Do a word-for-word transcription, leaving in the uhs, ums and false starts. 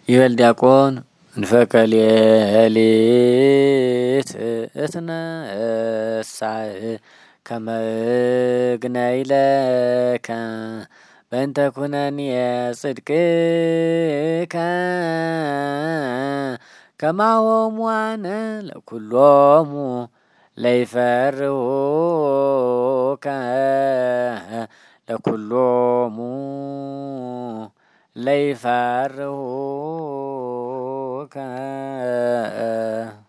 ይበል ዲያቆን እንፈቀሌት እትነሳእ ከመግነይ ለከ በእንተ ኩነኔ ጽድቅከ ከማሆሙ አነ ለኩሎሙ ለይፈርሁከ ለኩሎሙ ለይፈርሁከ